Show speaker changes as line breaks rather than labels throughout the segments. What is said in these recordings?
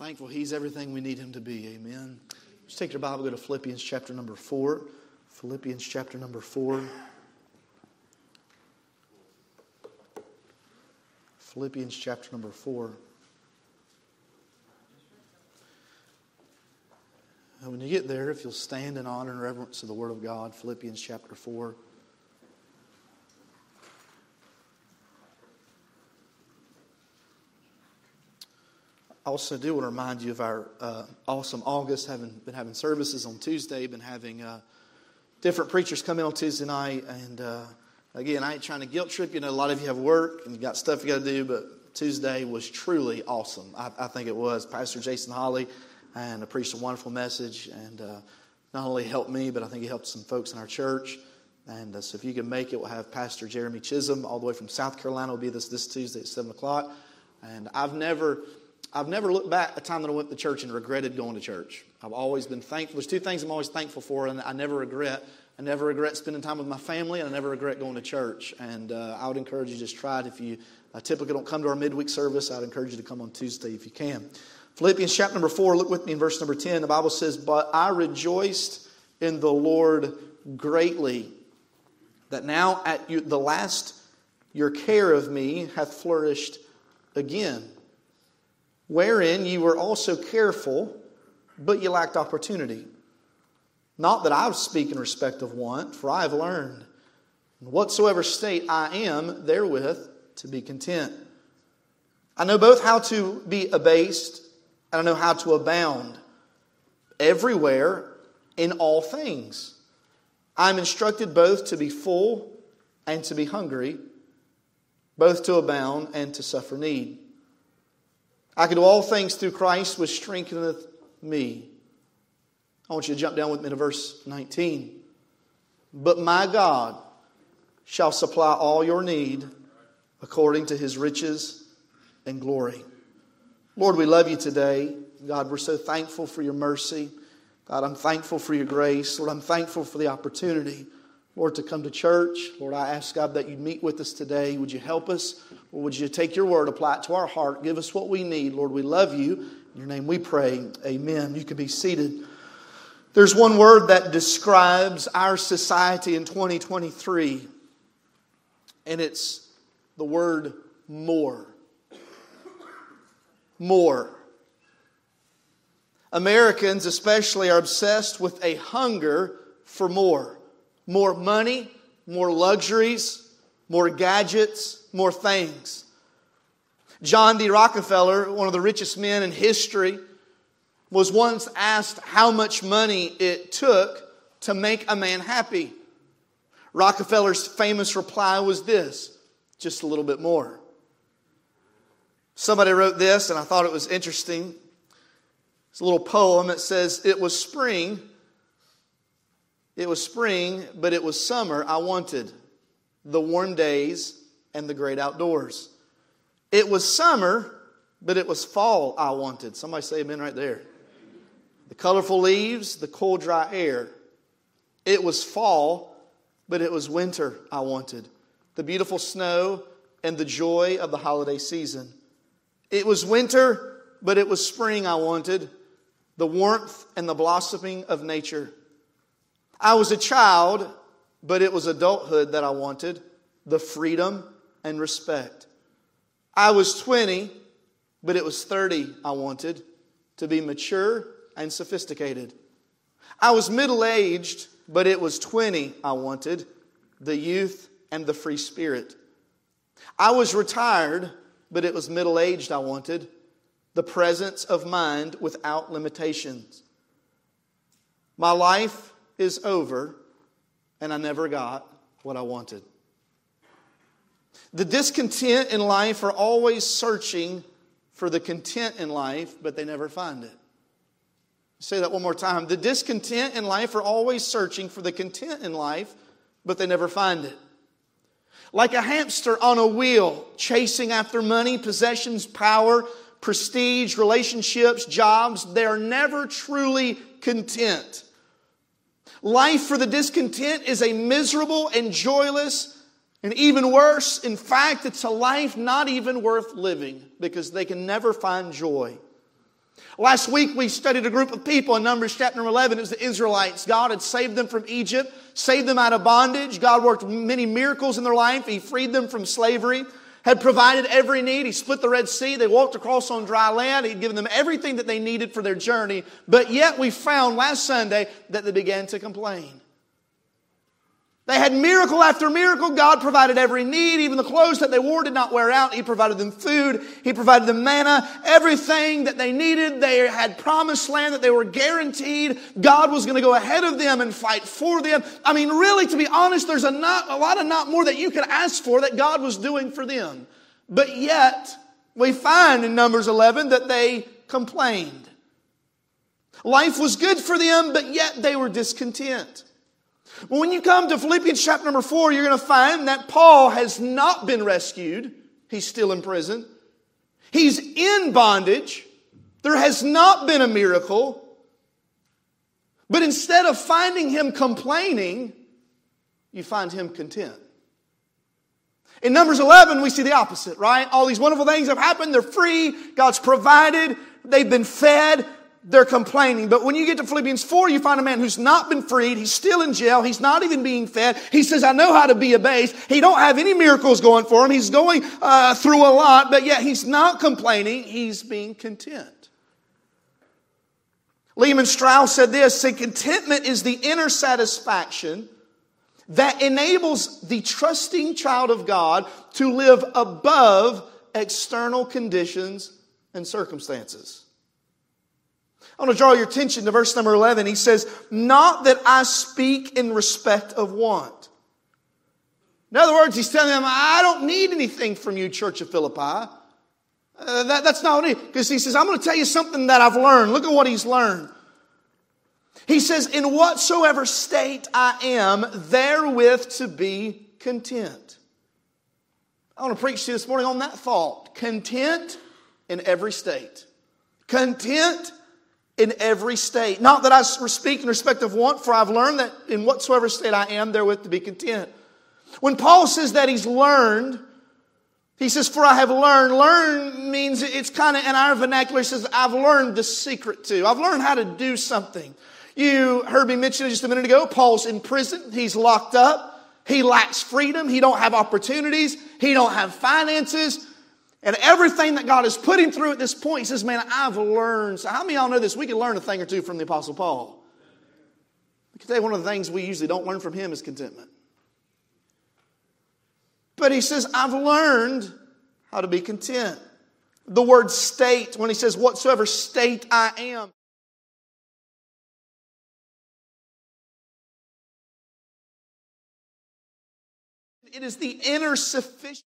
Thankful He's everything we need Him to be. Amen. Just take your Bible, go to Philippians chapter number 4. Philippians chapter number 4. Philippians chapter number 4. And when you get there, if you'll stand in honor and reverence of the Word of God, Philippians chapter 4. I also do want to remind you of our awesome August. Been having services on Tuesday. Been having different preachers come in on Tuesday night. And again, I ain't trying to guilt trip you. A lot of you have work and you got stuff you got to do. But Tuesday was truly awesome. I think it was. Pastor Jason Holly and preached a wonderful message. And not only helped me, but I think he helped some folks in our church. And so if you can make it, we'll have Pastor Jeremy Chisholm all the way from South Carolina. Will be this Tuesday at 7 o'clock. And I've never looked back a time that I went to church and regretted going to church. I've always been thankful. There's two things I'm always thankful for, and I never regret. I never regret spending time with my family, and I never regret going to church. And I would encourage you to just try it. If you typically don't come to our midweek service, I'd encourage you to come on Tuesday if you can. Philippians chapter number 4, look with me in verse number 10. The Bible says, "But I rejoiced in the Lord greatly, that now at the last your care of me hath flourished again. Wherein ye were also careful, but ye lacked opportunity. Not that I speak in respect of want, for I have learned, in whatsoever state I am, therewith to be content. I know both how to be abased, and I know how to abound. Everywhere, in all things, I am instructed both to be full and to be hungry, both to abound and to suffer need. I can do all things through Christ which strengtheneth me." I want you to jump down with me to verse 19. "But my God shall supply all your need according to His riches and glory." Lord, we love you today. God, we're so thankful for your mercy. God, I'm thankful for your grace. Lord, I'm thankful for the opportunity, Lord, to come to church. Lord, I ask, God, that you'd meet with us today. Would you help us? Or would you take your word, apply it to our heart, give us what we need? Lord, we love you. In your name we pray. Amen. You can be seated. There's one word that describes our society in 2023, and it's the word more. More. Americans especially are obsessed with a hunger for more. More money, more luxuries, more gadgets, more things. John D. Rockefeller, one of the richest men in history, was once asked how much money it took to make a man happy. Rockefeller's famous reply was this: just a little bit more. Somebody wrote this, and I thought it was interesting. It's a little poem. It says, It was spring, but it was summer I wanted, the warm days and the great outdoors. It was summer, but it was fall I wanted." Somebody say amen right there. "The colorful leaves, the cool dry air. It was fall, but it was winter I wanted, the beautiful snow and the joy of the holiday season. It was winter, but it was spring I wanted, the warmth and the blossoming of nature. I was a child, but it was adulthood that I wanted, the freedom and respect. I was 20, but it was 30 I wanted, to be mature and sophisticated. I was middle-aged, but it was 20 I wanted, the youth and the free spirit. I was retired, but it was middle-aged I wanted, the presence of mind without limitations. My life is over, and I never got what I wanted." The discontent in life are always searching for the content in life, but they never find it. I'll say that one more time. The discontent in life are always searching for the content in life, but they never find it. Like a hamster on a wheel, chasing after money, possessions, power, prestige, relationships, jobs, they are never truly content. Life for the discontent is a miserable and joyless, and even worse, in fact, it's a life not even worth living because they can never find joy. Last week we studied a group of people in Numbers chapter number 11. It was the Israelites. God had saved them from Egypt, saved them out of bondage. God worked many miracles in their life. He freed them from slavery, had provided every need. He split the Red Sea. They walked across on dry land. He'd given them everything that they needed for their journey. But yet we found last Sunday that they began to complain. They had miracle after miracle. God provided every need. Even the clothes that they wore did not wear out. He provided them food. He provided them manna. Everything that they needed. They had promised land that they were guaranteed. God was going to go ahead of them and fight for them. I mean, really, to be honest, there's a lot of not more that you could ask for that God was doing for them. But yet, we find in Numbers 11 that they complained. Life was good for them, but yet they were discontent. Well, when you come to Philippians chapter number 4, you're going to find that Paul has not been rescued. He's still in prison. He's in bondage. There has not been a miracle. But instead of finding him complaining, you find him content. In Numbers 11, we see the opposite, right? All these wonderful things have happened. They're free. God's provided. They've been fed. They're complaining. But when you get to Philippians 4, you find a man who's not been freed. He's still in jail. He's not even being fed. He says, I know how to be abased. He don't have any miracles going for him. He's going through a lot, but yet he's not complaining. He's being content. Lehman Strauss said this, say, contentment is the inner satisfaction that enables the trusting child of God to live above external conditions and circumstances. I want to draw your attention to verse number 11. He says, not that I speak in respect of want. In other words, he's telling them, I don't need anything from you, Church of Philippi. That's not what he, because he says, I'm going to tell you something that I've learned. Look at what he's learned. He says, in whatsoever state I am, therewith to be content. I want to preach to you this morning on that thought. Content in every state. Content in every state. Not that I speak in respect of want, for I've learned that in whatsoever state I am, therewith to be content. When Paul says that he's learned, he says, for I have learned. Learn means it's kind of, in our vernacular, he says, I've learned the secret to. I've learned how to do something. You heard me mention it just a minute ago. Paul's in prison. He's locked up. He lacks freedom. He don't have opportunities. He don't have finances. And everything that God has put him through at this point, he says, man, I've learned. So how many of y'all know this? We can learn a thing or two from the Apostle Paul. I can tell you one of the things we usually don't learn from him is contentment. But he says, I've learned how to be content. The word state, when he says, whatsoever state I am. It is the inner sufficiency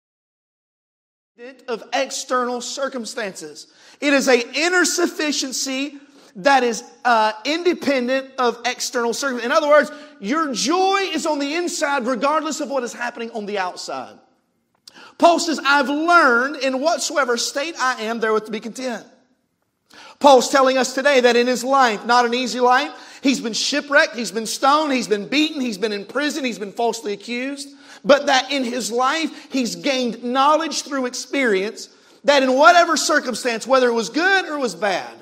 of external circumstances. It is an inner sufficiency that is independent of external circumstances. In other words, your joy is on the inside regardless of what is happening on the outside. Paul says, I've learned in whatsoever state I am, therewith to be content. Paul's telling us today that in his life, not an easy life, he's been shipwrecked, he's been stoned, he's been beaten, he's been in prison, he's been falsely accused. But that in his life, he's gained knowledge through experience that in whatever circumstance, whether it was good or it was bad,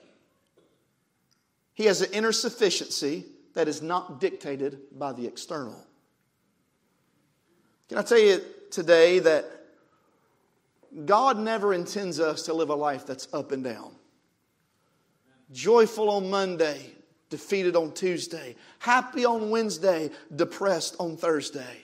he has an inner sufficiency that is not dictated by the external. Can I tell you today that God never intends us to live a life that's up and down. Joyful on Monday, defeated on Tuesday. Happy on Wednesday, depressed on Thursday.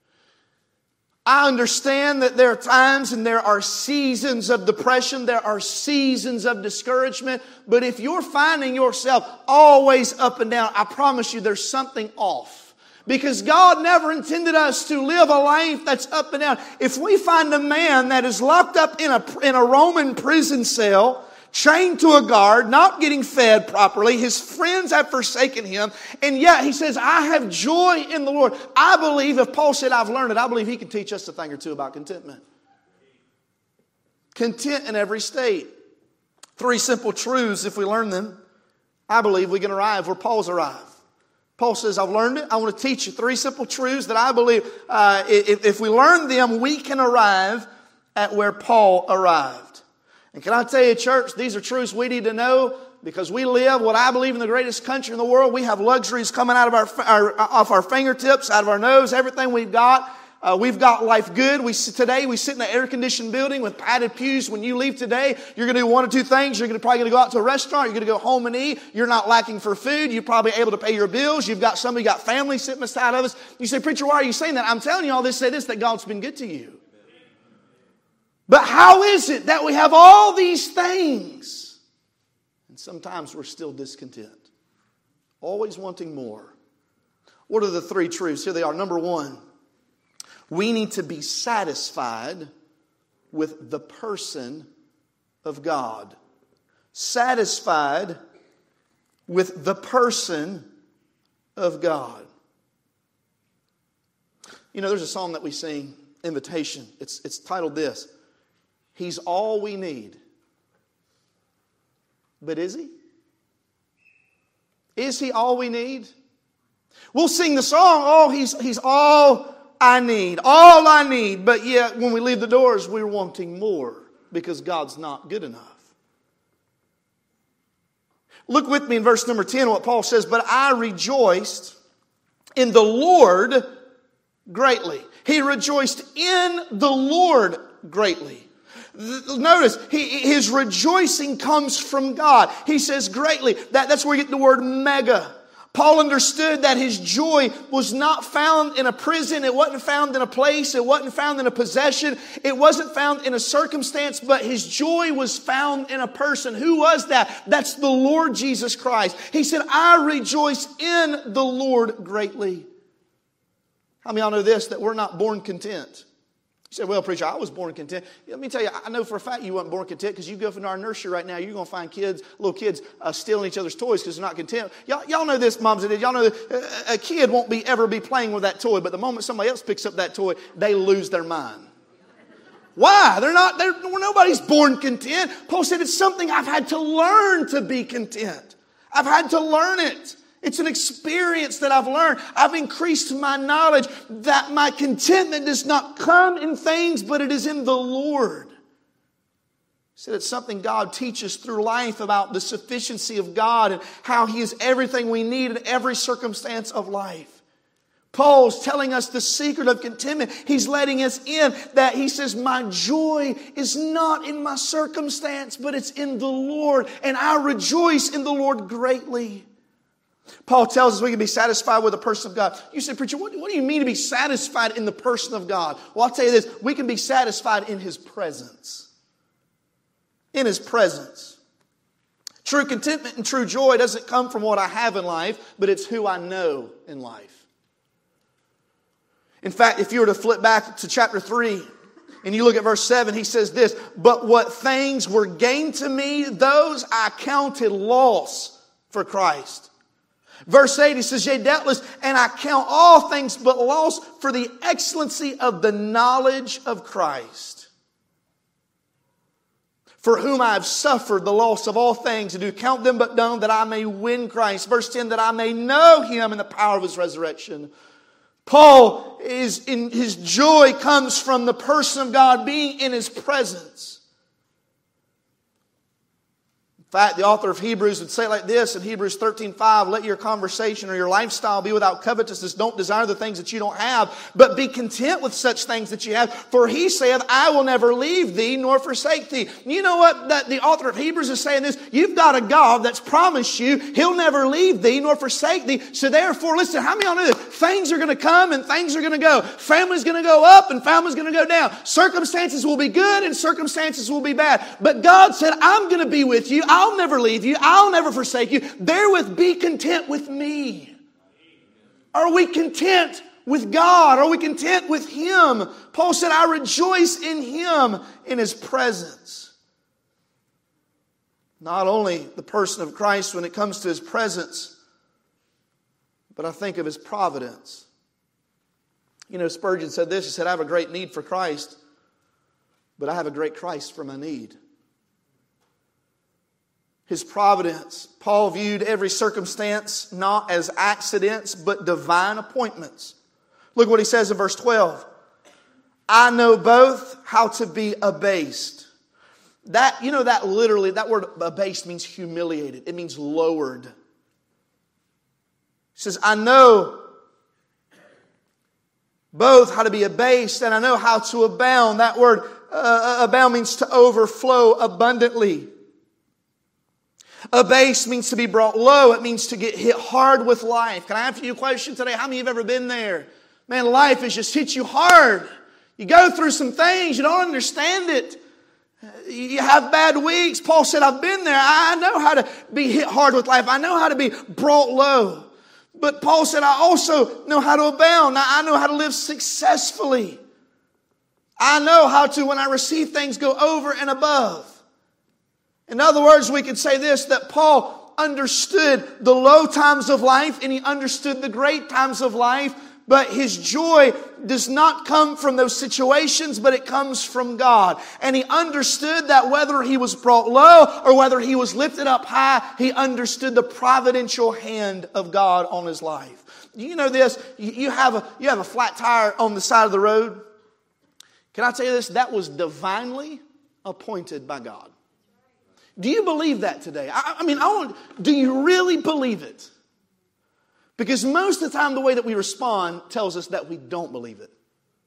I understand that there are times and there are seasons of depression, there are seasons of discouragement, but if you're finding yourself always up and down, I promise you there's something off. Because God never intended us to live a life that's up and down. If we find a man that is locked up in a Roman prison cell, chained to a guard, not getting fed properly. His friends have forsaken him. And yet he says, I have joy in the Lord. I believe if Paul said, I've learned it, I believe he can teach us a thing or two about contentment. Content in every state. 3 simple truths, if we learn them, I believe we can arrive where Paul's arrived. Paul says, I've learned it. I want to teach you 3 simple truths that I believe if we learn them, we can arrive at where Paul arrived. And can I tell you, church, these are truths we need to know because we live what I believe in the greatest country in the world. We have luxuries coming out of off our fingertips, out of our nose, everything we've got. We've got life good. Today we sit in an air-conditioned building with padded pews. When you leave today, you're going to do one or two things. You're probably going to go out to a restaurant. You're going to go home and eat. You're not lacking for food. You're probably able to pay your bills. You've got family sitting beside of us. You say, preacher, why are you saying that? I'm telling you all this, say this, that God's been good to you. But how is it that we have all these things and sometimes we're still discontent? Always wanting more. What are the three truths? Here they are. Number one. We need to be satisfied with the person of God. Satisfied with the person of God. You know, there's a song that we sing, Invitation. It's titled this. He's all we need. But is He? Is He all we need? We'll sing the song, oh, He's all I need, all I need. But yet, when we leave the doors, we're wanting more because God's not good enough. Look with me in verse number 10, what Paul says, but I rejoiced in the Lord greatly. He rejoiced in the Lord greatly. Notice, his rejoicing comes from God. He says greatly. That's where you get the word mega. Paul understood that his joy was not found in a prison. It wasn't found in a place. It wasn't found in a possession. It wasn't found in a circumstance, but his joy was found in a person. Who was that? That's the Lord Jesus Christ. He said, I rejoice in the Lord greatly. How many of y'all know this, that we're not born content? You say, well, preacher, I was born content. Let me tell you, I know for a fact you weren't born content because you go into our nursery right now, you're going to find little kids stealing each other's toys because they're not content. Y'all know this, moms and dads. Y'all know that a kid won't ever be playing with that toy, but the moment somebody else picks up that toy, they lose their mind. Why? Nobody's born content. Paul said it's something I've had to learn to be content. I've had to learn it. It's an experience that I've learned. I've increased my knowledge that my contentment does not come in things, but it is in the Lord. He said it's something God teaches through life about the sufficiency of God and how He is everything we need in every circumstance of life. Paul's telling us the secret of contentment. He's letting us in that he says, my joy is not in my circumstance, but it's in the Lord. And I rejoice in the Lord greatly. Paul tells us we can be satisfied with the person of God. You say, preacher, what do you mean to be satisfied in the person of God? Well, I'll tell you this. We can be satisfied in His presence. In His presence. True contentment and true joy doesn't come from what I have in life, but it's who I know in life. In fact, if you were to flip back to chapter 3 and you look at verse 7, he says this, but what things were gained to me, those I counted loss for Christ. Verse 8, he says, yea, doubtless, and I count all things but loss for the excellency of the knowledge of Christ, for whom I have suffered the loss of all things, and do count them but dung, that I may win Christ. Verse 10, that I may know Him in the power of His resurrection. Paul, his joy comes from the person of God being in His presence. In fact, the author of Hebrews would say it like this in Hebrews 13:5, let your conversation or your lifestyle be without covetousness. Don't desire the things that you don't have, but be content with such things that you have. For He saith, I will never leave thee nor forsake thee. You know what the author of Hebrews is saying this? You've got a God that's promised you He'll never leave thee nor forsake thee. So therefore, listen, how many of y'all know this? Things are going to come and things are going to go. Family's going to go up and family's going to go down. Circumstances will be good and circumstances will be bad. But God said, I'm going to be with you. I'll never leave you. I'll never forsake you. Therewith be content with me. Are we content with God? Are we content with Him? Paul said, I rejoice in Him, in His presence. Not only the person of Christ when it comes to His presence, but I think of His providence. You know, Spurgeon said this. He said, I have a great need for Christ, but I have a great Christ for my need. His providence. Paul viewed every circumstance not as accidents, but divine appointments. Look what he says in verse 12. I know both how to be abased. That literally, that word abased means humiliated. It means lowered. He says, I know both how to be abased and I know how to abound. That word abound means to overflow abundantly. Abased means to be brought low. It means to get hit hard with life. Can I ask you a question today? How many of you have ever been there? Man, life has just hit you hard. You go through some things. You don't understand it. You have bad weeks. Paul said, I've been there. I know how to be hit hard with life. I know how to be brought low. But Paul said, I also know how to abound. I know how to live successfully. I know how to, when I receive things, go over and above. In other words, we could say this, that Paul understood the low times of life and he understood the great times of life, but his joy does not come from those situations, but it comes from God. And he understood that whether he was brought low or whether he was lifted up high, he understood the providential hand of God on his life. You know this, you have a flat tire on the side of the road. Can I tell you this? That was divinely appointed by God. Do you believe that today? Do you really believe it? Because most of the time the way that we respond tells us that we don't believe it.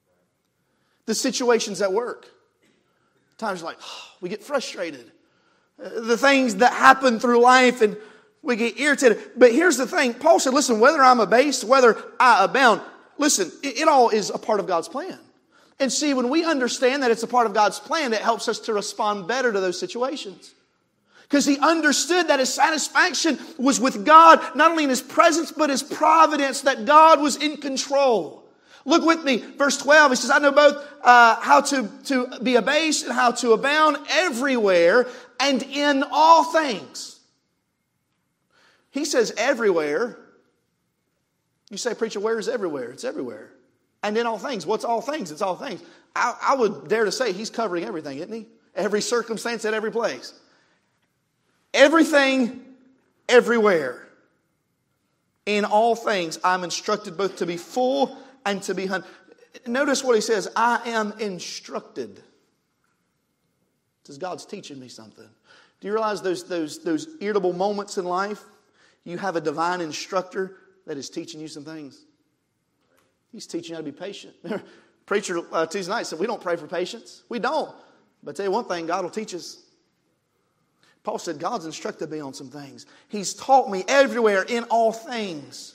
The situations at work. Times like, we get frustrated. The things that happen through life and we get irritated. But here's the thing. Paul said, listen, whether I'm abased, whether I abound, listen, it all is a part of God's plan. And see, when we understand that it's a part of God's plan, it helps us to respond better to those situations. Because he understood that his satisfaction was with God, not only in his presence, but his providence, that God was in control. Look with me, verse 12, he says, I know both how to be abased and how to abound everywhere and in all things. He says everywhere. You say, preacher, where is everywhere? It's everywhere. And in all things. What's all things? It's all things. I would dare to say he's covering everything, isn't he? Every circumstance at every place. Everything, everywhere. In all things, I'm instructed both to be full and to be hungry. Notice what he says, I am instructed. Says God's teaching me something. Do you realize those irritable moments in life? You have a divine instructor that is teaching you some things. He's teaching you how to be patient. Preacher Tuesday night said, we don't pray for patience. We don't. But I tell you one thing, God will teach us. Paul said, God's instructed me on some things. He's taught me everywhere in all things.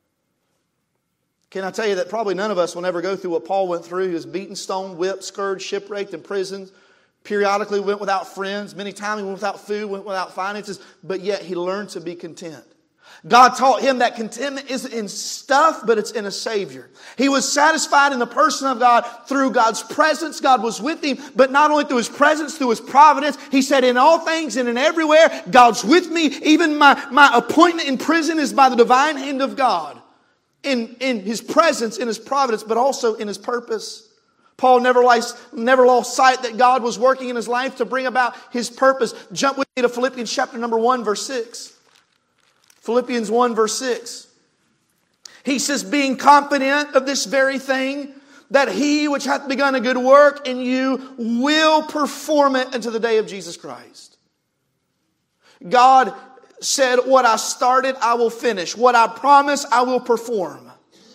Can I tell you that probably none of us will ever go through what Paul went through. He was beaten, stoned, whipped, scourged, shipwrecked, imprisoned. Periodically went without friends. Many times he went without food, went without finances. But yet he learned to be content. God taught him that contentment isn't in stuff, but it's in a Savior. He was satisfied in the person of God through God's presence. God was with him, but not only through His presence, through His providence. He said, in all things and in everywhere, God's with me. Even my appointment in prison is by the divine hand of God. In His presence, in His providence, but also in His purpose. Paul never lost sight that God was working in his life to bring about His purpose. Jump with me to Philippians chapter number 1, verse 6. Philippians 1 verse 6. He says, being confident of this very thing, that He which hath begun a good work in you will perform it unto the day of Jesus Christ. God said, what I started, I will finish. What I promise, I will perform.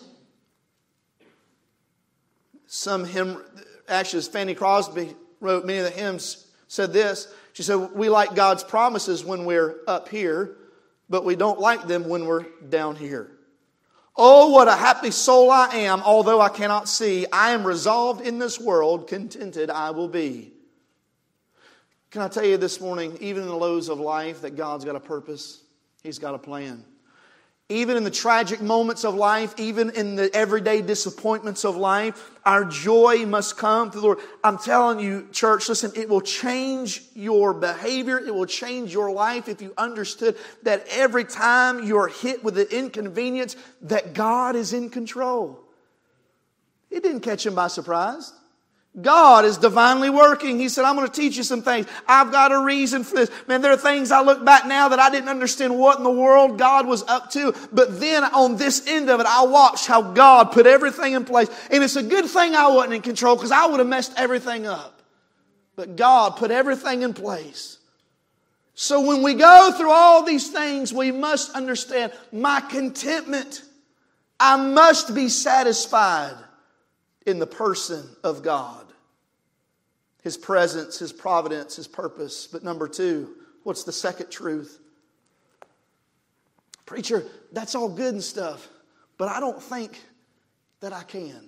Some hymn, actually Fanny Crosby wrote many of the hymns, said this. She said, we like God's promises when we're up here, but we don't like them when we're down here. Oh, what a happy soul I am, although I cannot see. I am resolved in this world, contented I will be. Can I tell you this morning, even in the lows of life, that God's got a purpose. He's got a plan. Even in the tragic moments of life, even in the everyday disappointments of life, our joy must come through the Lord. I'm telling you, church, listen, it will change your behavior. It will change your life if you understood that every time you're hit with the inconvenience, that God is in control. It didn't catch Him by surprise. God is divinely working. He said, I'm going to teach you some things. I've got a reason for this. Man, there are things I look back now that I didn't understand what in the world God was up to. But then on this end of it, I watched how God put everything in place. And it's a good thing I wasn't in control, because I would have messed everything up. But God put everything in place. So when we go through all these things, we must understand my contentment. I must be satisfied in the person of God. His presence, His providence, His purpose. But number two, what's the second truth? Preacher, that's all good and stuff, but I don't think that I can.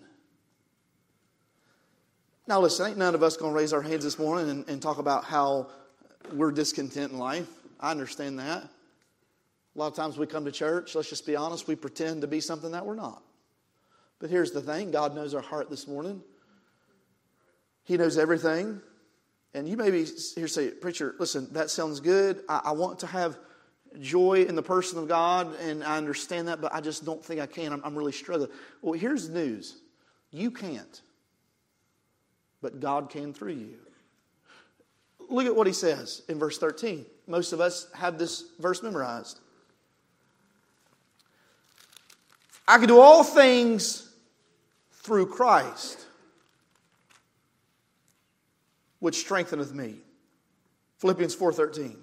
Now listen, ain't none of us going to raise our hands this morning and talk about how we're discontent in life. I understand that. A lot of times we come to church, let's just be honest, we pretend to be something that we're not. But here's the thing, God knows our heart this morning. He knows everything. And you may be here say, preacher, listen, that sounds good. I want to have joy in the person of God, and I understand that, but I just don't think I can. I'm really struggling. Well, here's the news. You can't. But God can through you. Look at what he says in verse 13. Most of us have this verse memorized. I can do all things through Christ, which strengtheneth me. Philippians 4:13.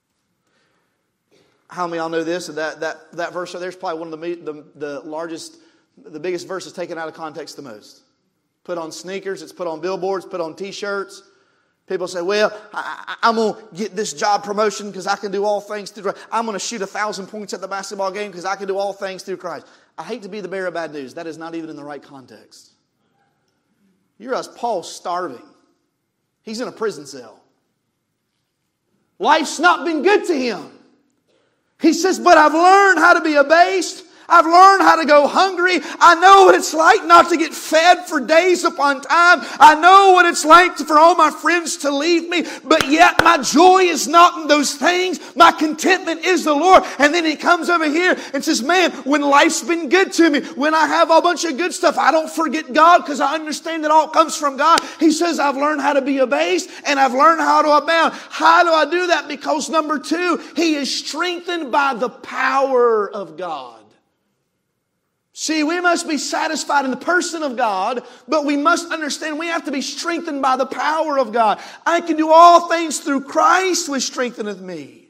How many of y'all know this? That verse right there is probably one of the largest, the biggest verses taken out of context the most. Put on sneakers, it's put on billboards, put on t-shirts. People say, well, I'm going to get this job promotion because I can do all things through Christ. I'm going to shoot 1,000 points at the basketball game because I can do all things through Christ. I hate to be the bearer of bad news. That is not even in the right context. You realize Paul's starving. He's in a prison cell. Life's not been good to him. He says, but I've learned how to be abased. I've learned how to go hungry. I know what it's like not to get fed for days upon time. I know what it's like for all my friends to leave me. But yet my joy is not in those things. My contentment is the Lord. And then he comes over here and says, man, when life's been good to me, when I have a bunch of good stuff, I don't forget God because I understand it all comes from God. He says, I've learned how to be abased and I've learned how to abound. How do I do that? Because number two, he is strengthened by the power of God. See, we must be satisfied in the person of God, but we must understand we have to be strengthened by the power of God. I can do all things through Christ which strengtheneth me.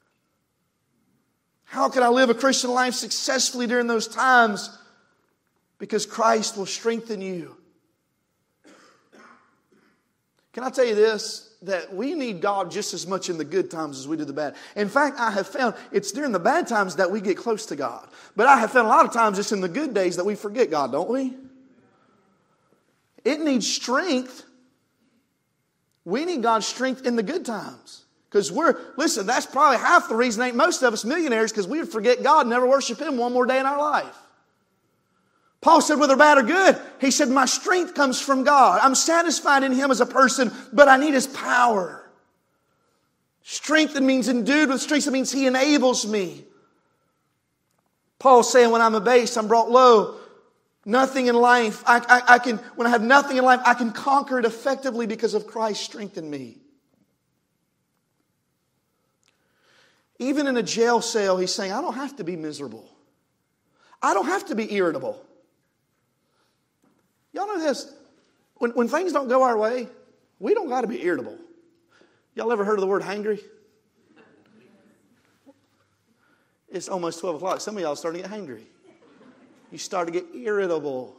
How can I live a Christian life successfully during those times? Because Christ will strengthen you. Can I tell you this? That we need God just as much in the good times as we do the bad. In fact, I have found it's during the bad times that we get close to God. But I have found a lot of times it's in the good days that we forget God, don't we? It needs strength. We need God's strength in the good times. Because listen, that's probably half the reason ain't most of us millionaires, because we would forget God and never worship Him one more day in our life. Paul said, whether bad or good, he said, my strength comes from God. I'm satisfied in Him as a person, but I need His power. Strengthened means endued with strength. It means He enables me. Paul's saying, when I'm abased, I'm brought low. Nothing in life, when I have nothing in life, I can conquer it effectively because of Christ strengthened me. Even in a jail cell, he's saying, I don't have to be miserable. I don't have to be irritable. Y'all know this. When things don't go our way, we don't got to be irritable. Y'all ever heard of the word hangry? It's almost 12 o'clock. Some of y'all are starting to get hangry. You start to get irritable.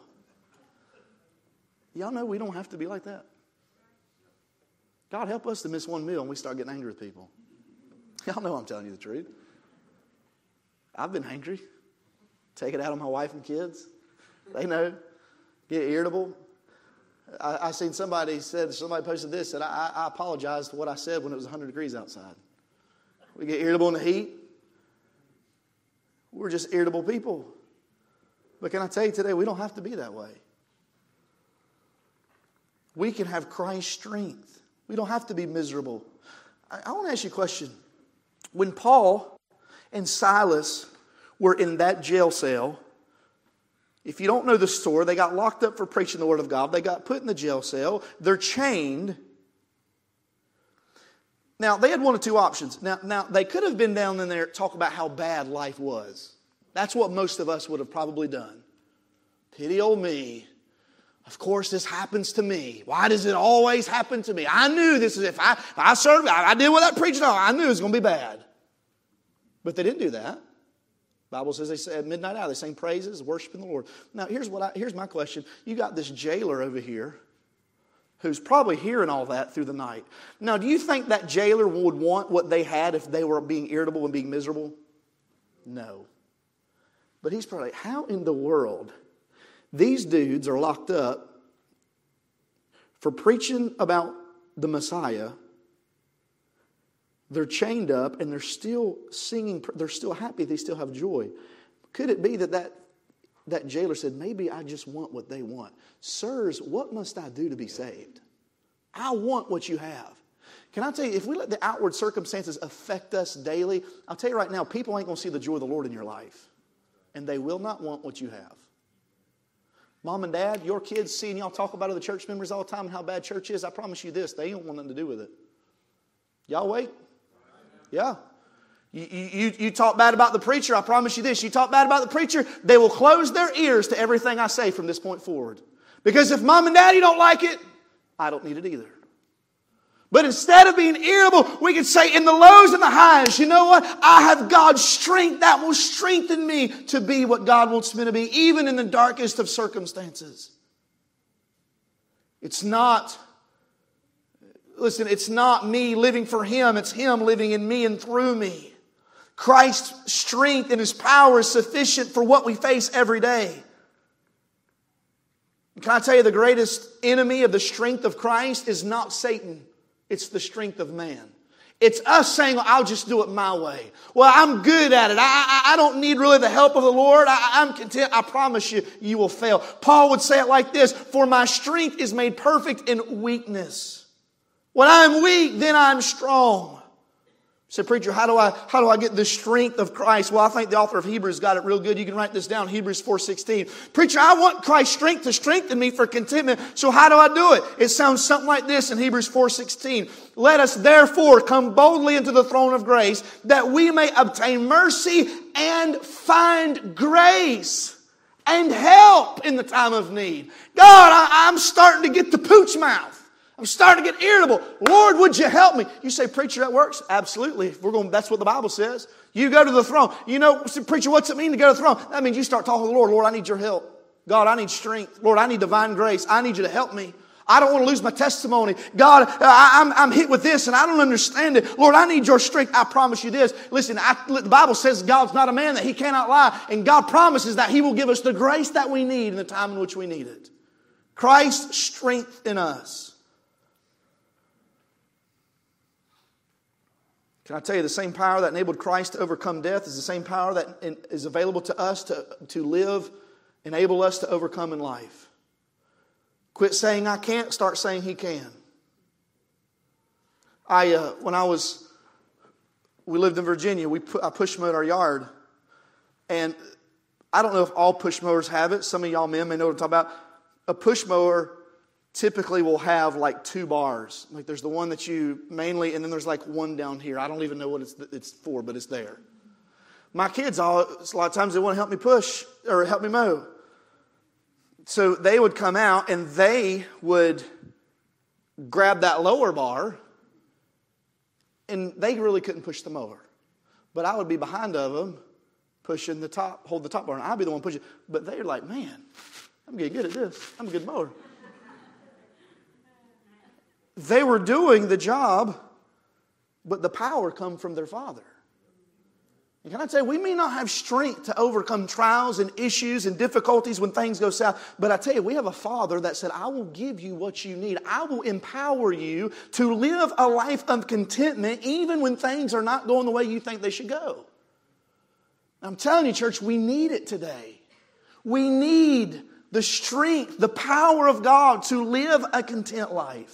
Y'all know we don't have to be like that. God help us to miss one meal and we start getting angry with people. Y'all know I'm telling you the truth. I've been angry. Take it out on my wife and kids. They know. Get irritable. I seen somebody posted this, said, I apologize for what I said when it was 100 degrees outside. We get irritable in the heat. We're just irritable people. But can I tell you today, we don't have to be that way. We can have Christ's strength. We don't have to be miserable. I want to ask you a question. When Paul and Silas were in that jail cell, if you don't know the story, they got locked up for preaching the Word of God. They got put in the jail cell. They're chained. Now, they had one of two options. Now they could have been down in there talk about how bad life was. That's what most of us would have probably done. Pity old me. Of course, this happens to me. Why does it always happen to me? I knew this is, if I served, I did what that preacher told. I knew it was going to be bad. But they didn't do that. The Bible says they said at midnight hour, they sang praises, worshiping the Lord. Now, here's my question. You got this jailer over here who's probably hearing all that through the night. Now, do you think that jailer would want what they had if they were being irritable and being miserable? No. But he's probably like, how in the world? These dudes are locked up for preaching about the Messiah. They're chained up and they're still singing. They're still happy. They still have joy. Could it be that jailer said, maybe I just want what they want? Sirs, what must I do to be saved? I want what you have. Can I tell you, if we let the outward circumstances affect us daily, I'll tell you right now, people ain't going to see the joy of the Lord in your life. And they will not want what you have. Mom and Dad, your kids seeing y'all talk about other church members all the time and how bad church is, I promise you this, they don't want nothing to do with it. Y'all wait? Yeah. You talk bad about the preacher, I promise you this, you talk bad about the preacher, they will close their ears to everything I say from this point forward. Because if Mom and Daddy don't like it, I don't need it either. But instead of being irritable, we can say in the lows and the highs, you know what? I have God's strength that will strengthen me to be what God wants me to be, even in the darkest of circumstances. It's not me living for Him. It's Him living in me and through me. Christ's strength and His power is sufficient for what we face every day. Can I tell you, the greatest enemy of the strength of Christ is not Satan. It's the strength of man. It's us saying, well, I'll just do it my way. Well, I'm good at it. I don't need really the help of the Lord. I'm content. I promise you, you will fail. Paul would say it like this, for my strength is made perfect in weakness. When I'm weak, then I'm strong. So, preacher, how do I get the strength of Christ? Well, I think the author of Hebrews got it real good. You can write this down, Hebrews 4:16. Preacher, I want Christ's strength to strengthen me for contentment. So how do I do it? It sounds something like this in Hebrews 4:16. Let us therefore come boldly into the throne of grace, that we may obtain mercy and find grace and help in the time of need. God, I'm starting to get the pooch mouth. I'm starting to get irritable. Lord, would you help me? You say, preacher, that works? Absolutely. That's what the Bible says. You go to the throne. You know, preacher, what's it mean to go to the throne? That means you start talking to the Lord. Lord, I need your help. God, I need strength. Lord, I need divine grace. I need you to help me. I don't want to lose my testimony. God, I'm hit with this and I don't understand it. Lord, I need your strength. I promise you this. Listen, the Bible says God's not a man that He cannot lie. And God promises that He will give us the grace that we need in the time in which we need it. Christ's strength in us. Can I tell you, the same power that enabled Christ to overcome death is the same power that is available to us to live, enable us to overcome in life. Quit saying I can't, start saying He can. We lived in Virginia, I push mowed our yard. And I don't know if all push mowers have it. Some of y'all men may know what I'm talking about. A push mower typically will have like 2 bars. Like there's the one that you mainly, and then there's like one down here. I don't even know what it's for, but it's there. My kids, a lot of times they want to help me push or help me mow. So they would come out and they would grab that lower bar and they really couldn't push the mower. But I would be behind of them pushing the top, hold the top bar, and I'd be the one pushing. But they're like, man, I'm getting good at this. I'm a good mower. They were doing the job, but the power come from their Father. And can I tell you, we may not have strength to overcome trials and issues and difficulties when things go south, but I tell you, we have a Father that said, I will give you what you need. I will empower you to live a life of contentment even when things are not going the way you think they should go. I'm telling you, church, we need it today. We need the strength, the power of God to live a content life.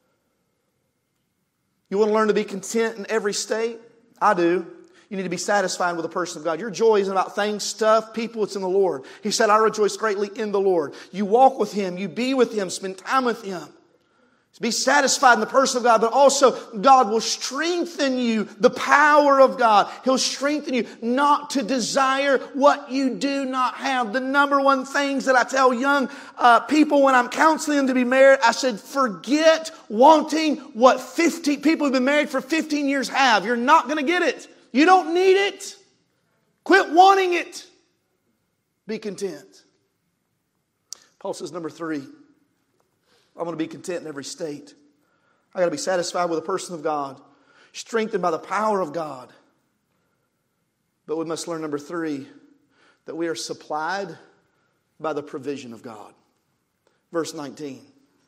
You want to learn to be content in every state? I do. You need to be satisfied with the person of God. Your joy isn't about things, stuff, people. It's in the Lord. He said, I rejoice greatly in the Lord. You walk with Him. You be with Him. Spend time with Him. Be satisfied in the person of God, but also God will strengthen you, the power of God. He'll strengthen you not to desire what you do not have. The number one things that I tell young people when I'm counseling them to be married, I said, forget wanting what people who've been married for 15 years have. You're not going to get it. You don't need it. Quit wanting it. Be content. Paul says, number 3, I'm going to be content in every state. I got to be satisfied with the person of God, strengthened by the power of God. But we must learn, number 3, that we are supplied by the provision of God. Verse 19.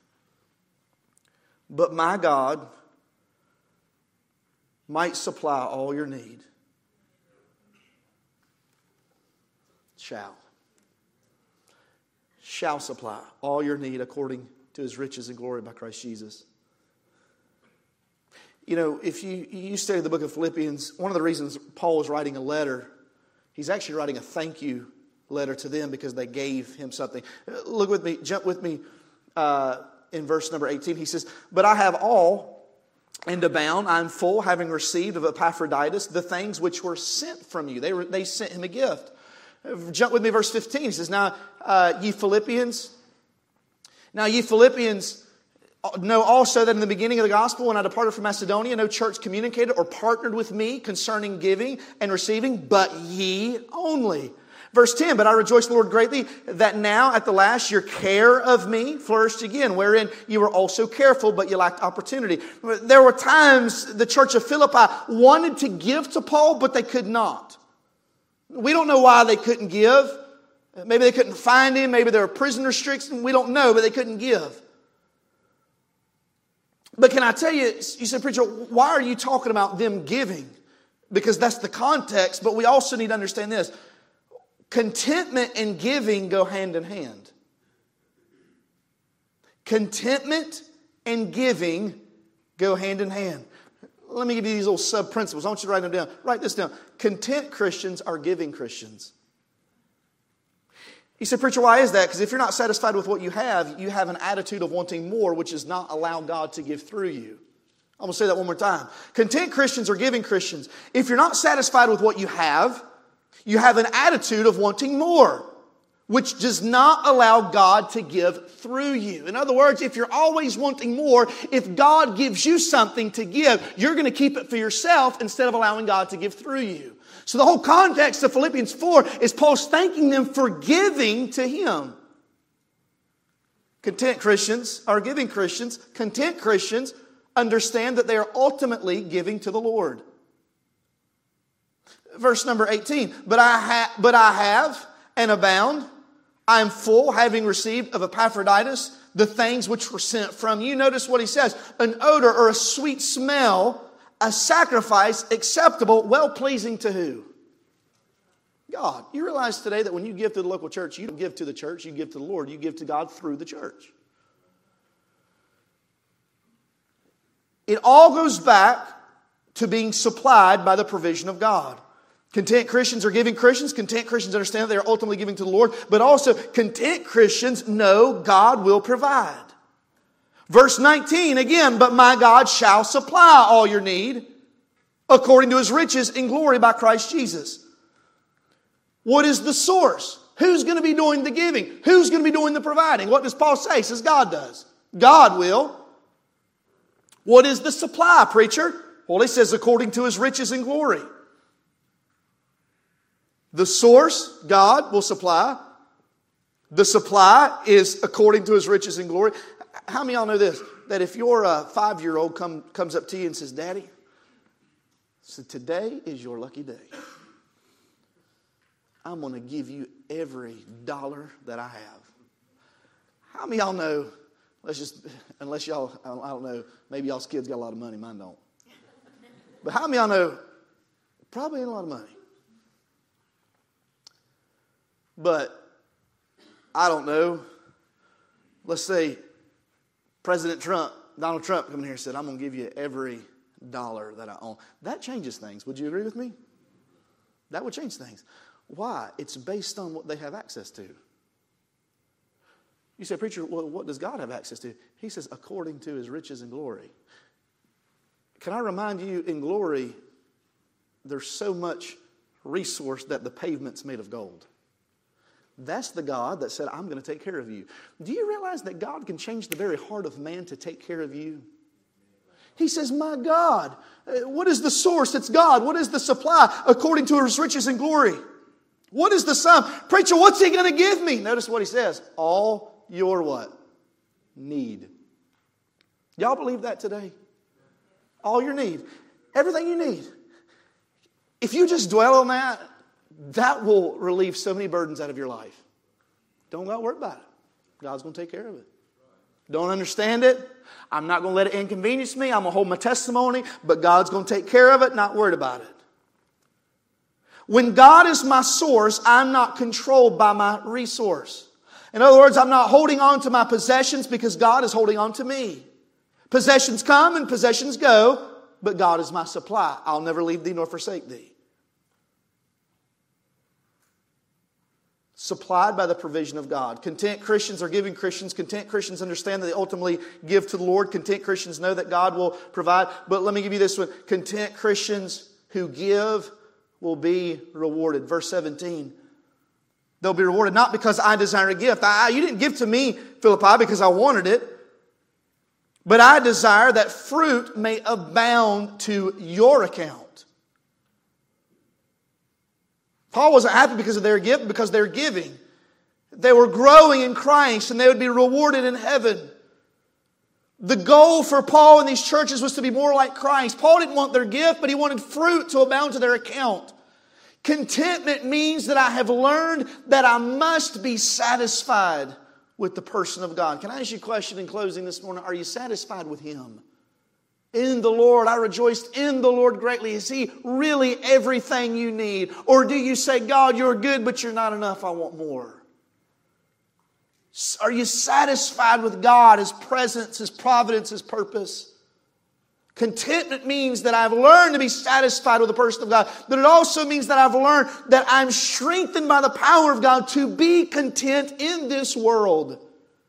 But my God might supply all your need. Shall supply all your need according to His riches and glory by Christ Jesus. You know, if you study the book of Philippians, one of the reasons Paul is writing a letter, he's actually writing a thank you letter to them because they gave him something. Look with me, jump with me in verse number 18. He says, but I have all and abound. I am full, having received of Epaphroditus the things which were sent from you. They sent him a gift. Jump with me, verse 15. He says, Now ye Philippians know also that in the beginning of the gospel, when I departed from Macedonia, no church communicated or partnered with me concerning giving and receiving, but ye only. Verse 10, but I rejoice in the Lord greatly that now at the last your care of me flourished again, wherein you were also careful, but you lacked opportunity. There were times the church of Philippi wanted to give to Paul, but they could not. We don't know why they couldn't give. Maybe they couldn't find him. Maybe there were prison restrictions. We don't know, but they couldn't give. But can I tell you, you said, preacher, why are you talking about them giving? Because that's the context, but we also need to understand this. Contentment and giving go hand in hand. Contentment and giving go hand in hand. Let me give you these little sub-principles. I want you to write them down. Write this down. Content Christians are giving Christians. You said, preacher, why is that? Because if you're not satisfied with what you have an attitude of wanting more, which is not allow God to give through you. I'm going to say that one more time. Content Christians are giving Christians. If you're not satisfied with what you have an attitude of wanting more, which does not allow God to give through you. In other words, if you're always wanting more, if God gives you something to give, you're going to keep it for yourself instead of allowing God to give through you. So the whole context of Philippians 4 is Paul's thanking them for giving to him. Content Christians are giving Christians. Content Christians understand that they are ultimately giving to the Lord. Verse number 18, but I have and abound. I am full, having received of Epaphroditus the things which were sent from you. Notice what he says. An odor or a sweet smell, a sacrifice acceptable, well-pleasing to who? God. You realize today that when you give to the local church, you don't give to the church, you give to the Lord. You give to God through the church. It all goes back to being supplied by the provision of God. Content Christians are giving Christians. Content Christians understand that they are ultimately giving to the Lord. But also, content Christians know God will provide. Verse 19, again, but my God shall supply all your need according to His riches in glory by Christ Jesus. What is the source? Who's going to be doing the giving? Who's going to be doing the providing? What does Paul say? He says God does. God will. What is the supply, preacher? Well, he says according to His riches in glory. The source, God, will supply. The supply is according to His riches and glory. How many of y'all know this? That if your 5-year-old comes up to you and says, Daddy, so today is your lucky day. I'm going to give you every dollar that I have. How many of y'all know, unless y'all, I don't know, maybe y'all's kids got a lot of money, mine don't. But how many of y'all know, probably ain't a lot of money. But, I don't know, let's say Donald Trump come in here and said, I'm going to give you every dollar that I own. That changes things. Would you agree with me? That would change things. Why? It's based on what they have access to. You say, preacher, well, what does God have access to? He says, according to His riches and glory. Can I remind you, in glory, there's so much resource that the pavement's made of gold. That's the God that said, I'm going to take care of you. Do you realize that God can change the very heart of man to take care of you? He says, my God. What is the source? It's God. What is the supply? According to His riches and glory. What is the sum? Preacher, what's He going to give me? Notice what He says. All your what? Need. Y'all believe that today? All your need. Everything you need. If you just dwell on that, that will relieve so many burdens out of your life. Don't go worry about it. God's going to take care of it. Don't understand it. I'm not going to let it inconvenience me. I'm going to hold my testimony, but God's going to take care of it. Not worried about it. When God is my source, I'm not controlled by my resource. In other words, I'm not holding on to my possessions because God is holding on to me. Possessions come and possessions go, but God is my supply. I'll never leave thee nor forsake thee. Supplied by the provision of God. Content Christians are giving Christians. Content Christians understand that they ultimately give to the Lord. Content Christians know that God will provide. But let me give you this one. Content Christians who give will be rewarded. Verse 17. They'll be rewarded not because I desire a gift. You didn't give to me, Philippi, because I wanted it. But I desire that fruit may abound to your account. Paul wasn't happy because of their gift, because they're giving. They were growing in Christ and they would be rewarded in heaven. The goal for Paul and these churches was to be more like Christ. Paul didn't want their gift, but he wanted fruit to abound to their account. Contentment means that I have learned that I must be satisfied with the person of God. Can I ask you a question in closing this morning? Are you satisfied with Him? In the Lord, I rejoiced in the Lord greatly. Is He really everything you need? Or do you say, God, you're good, but you're not enough. I want more. Are you satisfied with God, His presence, His providence, His purpose? Contentment means that I've learned to be satisfied with the person of God. But it also means that I've learned that I'm strengthened by the power of God to be content in this world. It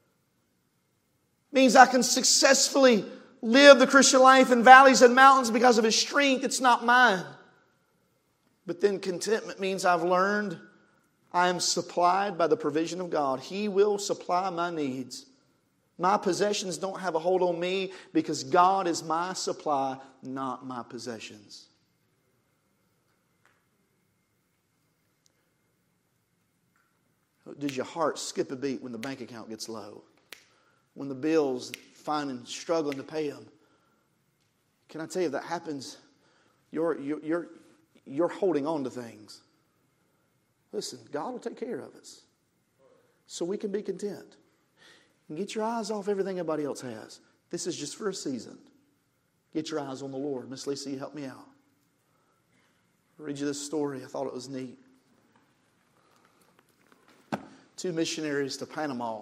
means I can successfully live the Christian life in valleys and mountains because of His strength. It's not mine. But then contentment means I've learned I am supplied by the provision of God. He will supply my needs. My possessions don't have a hold on me because God is my supply, not my possessions. Does your heart skip a beat when the bank account gets low? When the bills finding struggling to pay them? Can I tell you, if that happens, you're holding on to things. Listen, God will take care of us so we can be content. And get your eyes off everything everybody else has. This is just for a season. Get your eyes on the Lord. Miss Lisa, you help me out. I'll read you this story. I thought it was neat. 2 missionaries to Panama.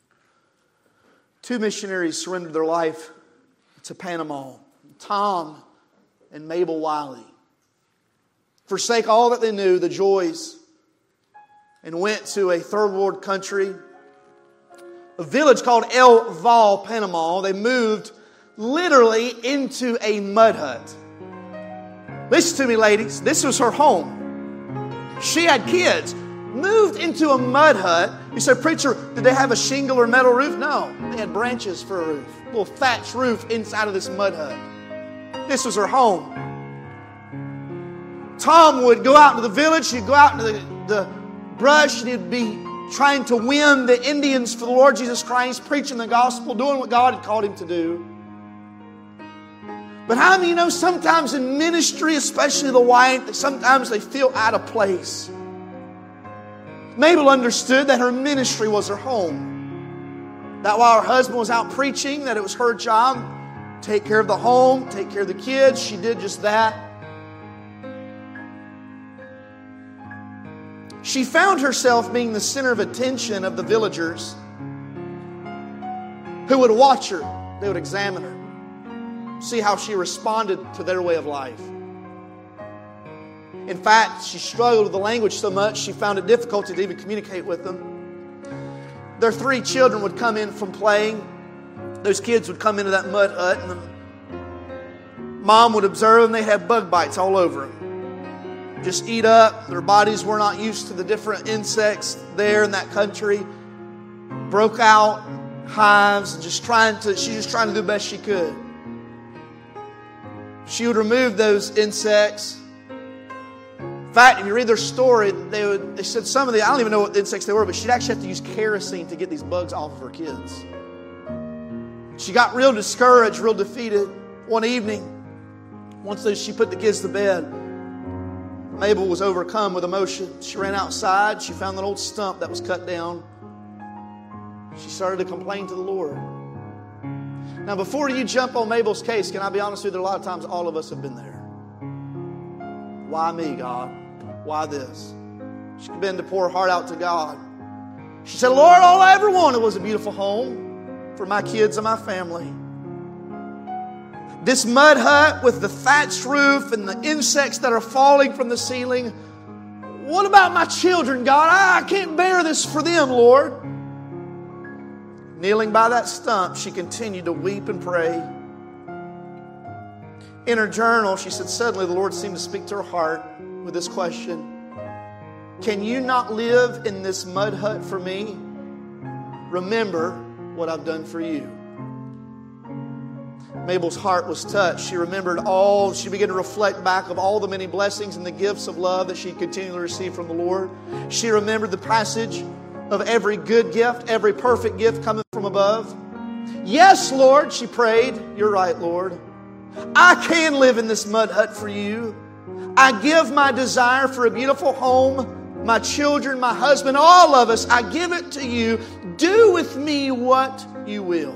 2 missionaries surrendered their life to Panama. Tom and Mabel Wiley. Forsake all that they knew, the joys, and went to a third world country, a village called El Val, Panama. They moved literally into a mud hut. Listen to me, ladies. This was her home. She had kids. Moved into a mud hut. You say, preacher, did they have a shingle or metal roof? No. They had branches for a roof. A little thatched roof inside of this mud hut. This was her home. Tom would go out into the village. He'd go out into the brush. And he'd be trying to win the Indians for the Lord Jesus Christ, preaching the gospel, doing what God had called him to do. But how many know sometimes in ministry, especially the white, that sometimes they feel out of place? Mabel understood that her ministry was her home. That while her husband was out preaching, that it was her job to take care of the home, take care of the kids. She did just that. She found herself being the center of attention of the villagers who would watch her. They would examine her, see how she responded to their way of life. In fact, she struggled with the language so much, she found it difficult to even communicate with them. their 3 children would come in from playing. Those kids would come into that mud hut, and the mom would observe them. They'd have bug bites all over them. Just eat up. Their bodies were not used to the different insects there in that country. Broke out hives, and she's just trying to do the best she could. She would remove those insects. In fact, if you read their story, they said some of the, I don't even know what insects they were, but she'd actually have to use kerosene to get these bugs off of her kids. She got real discouraged, real defeated. One evening, once she put the kids to bed, Mabel was overcome with emotion. She ran outside. She found an old stump that was cut down. She started to complain to the Lord. Now, before you jump on Mabel's case, can I be honest with you? A lot of times all of us have been there. Why me, God? Why this? She began to pour her heart out to God. She said, Lord, all I ever wanted was a beautiful home for my kids and my family. This mud hut with the thatched roof and the insects that are falling from the ceiling. What about my children, God? I can't bear this for them, Lord. Kneeling by that stump, she continued to weep and pray. In her journal, she said, suddenly the Lord seemed to speak to her heart with this question. Can you not live in this mud hut for me? Remember what I've done for you. Mabel's heart was touched. She remembered she began to reflect back of all the many blessings and the gifts of love that she continually received from the Lord. She remembered the passage of every good gift, every perfect gift coming from above. Yes, Lord, she prayed. You're right, Lord. I can live in this mud hut for you. I give my desire for a beautiful home, my children, my husband, all of us. I give it to you. Do with me what you will.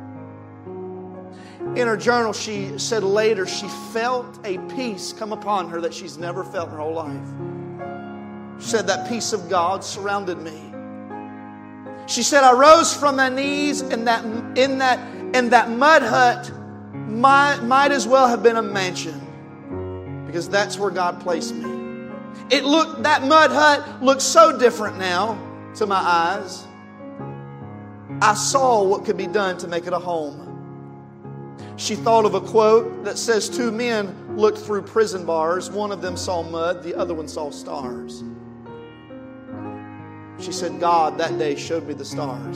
In her journal, she said later she felt a peace come upon her that she's never felt in her whole life. She said that peace of God surrounded me. She said, I rose from my knees in that mud hut might as well have been a mansion, because that's where God placed me. That mud hut looked so different now to my eyes. I saw what could be done to make it a home. She thought of a quote that says 2 men looked through prison bars. One of them saw mud, the other one saw stars. She said, God that day showed me the stars.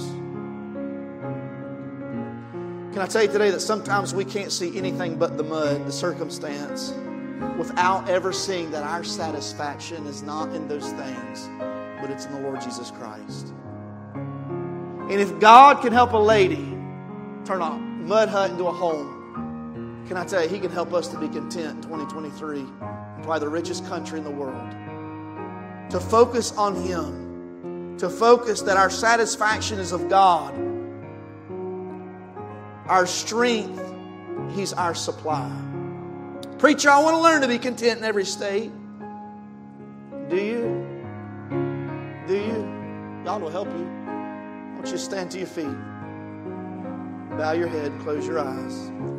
Can I tell you today that sometimes we can't see anything but the mud, the circumstance, without ever seeing that our satisfaction is not in those things, but it's in the Lord Jesus Christ. And if God can help a lady turn a mud hut into a home, can I tell you, He can help us to be content in 2023, probably the richest country in the world. To focus on Him. To focus that our satisfaction is of God. Our strength, He's our supply. Preacher, I want to learn to be content in every state. Do you? Do you? God will help you. I want you to stand to your feet. Bow your head and close your eyes.